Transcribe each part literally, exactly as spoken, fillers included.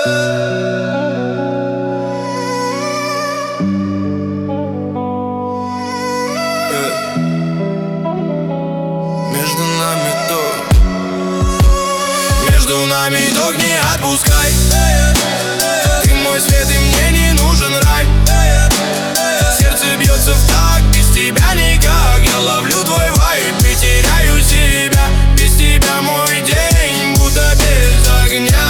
Между нами ток, между нами ток, не отпускай. Ты мой свет, и мне не нужен рай. Сердце бьется в такт, без тебя никак. Я ловлю твой вайб и теряю себя. Без тебя мой день будто без огня.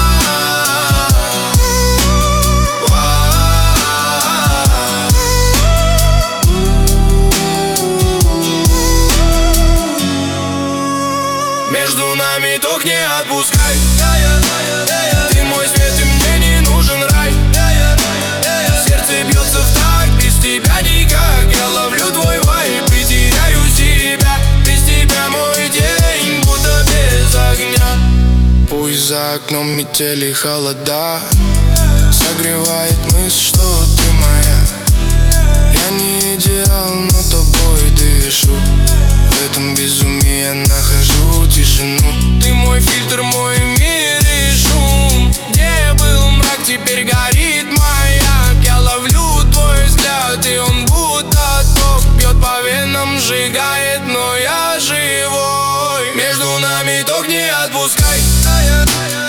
Между нами ток, не отпускай. Ты мой свет, и мне не нужен рай. Сердце бьется в такт, без тебя никак. Я ловлю твой вайб и теряю себя. Без тебя мой день будто без огня. Пусть за окном метели холода, согревает мысль, что ты моя. Я не идеал, но тобой дышу. В этом безумии я нахожу тишину. Ты мой фильтр, мой мир и шум. Где был мрак, теперь горит маяк. Я ловлю твой взгляд, и он будто ток. Бьет по венам, сжигает, но я живой. Между нами ток, не отпускай.